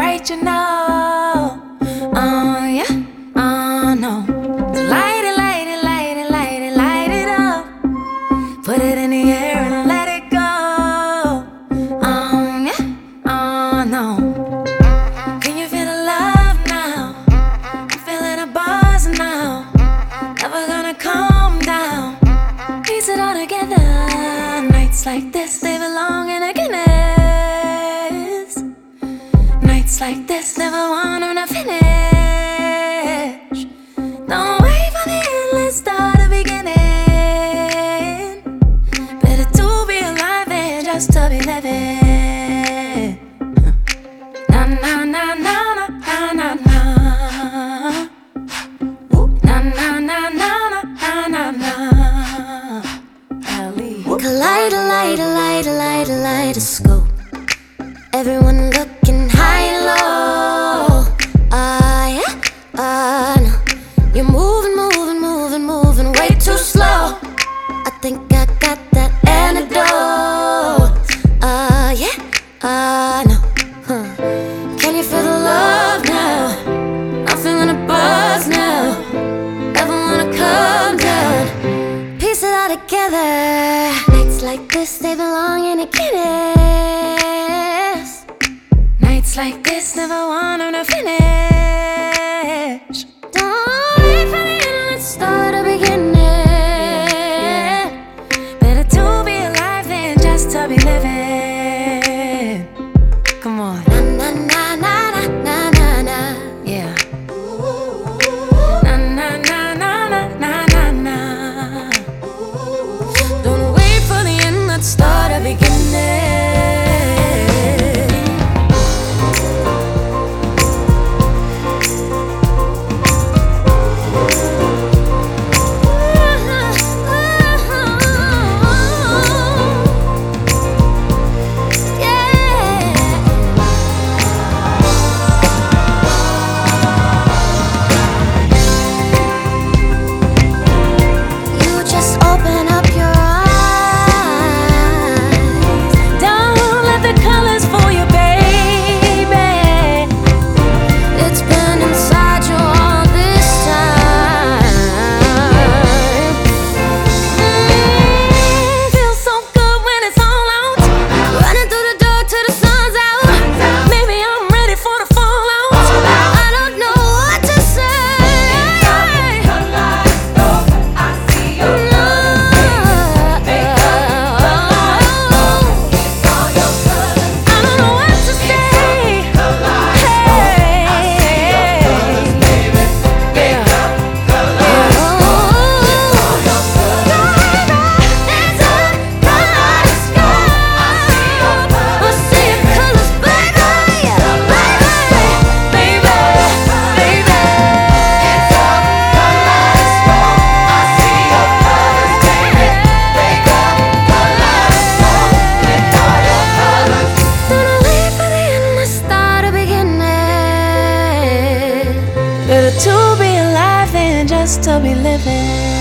bright, you know. Oh yeah, oh no. Light it, light it, light it, light it, light it up. Put it in the air and let it go. Oh yeah, oh no. Can you feel the love now? I'm feeling a buzz now. Never gonna calm down. Piece it all together. Nights like this, they belong in a Guinness. Nights like this, never want them to finish. Don't wait for the end, let's start the beginning. Better to be alive than just to be living. Na na na na na na na. Na na na na na na na. Kaleidoscope. Everyone looking high and low. Yeah, no. You're moving, moving, moving, moving way too slow. I think I got that antidote. Yeah, no. Can you feel the love now? I'm feeling a buzz now. Never wanna come down. Piece it all together. Nights like this, they belong in a Guinness. Nights like this, never want them to finish. Don't wait for the end, let's start the beginning. Better to be alive than just to be living. Come on. Na na na na na na na. Yeah. Na na na na na na na. Don't wait for the end, let's start the beginning. Better to be alive than just to be living.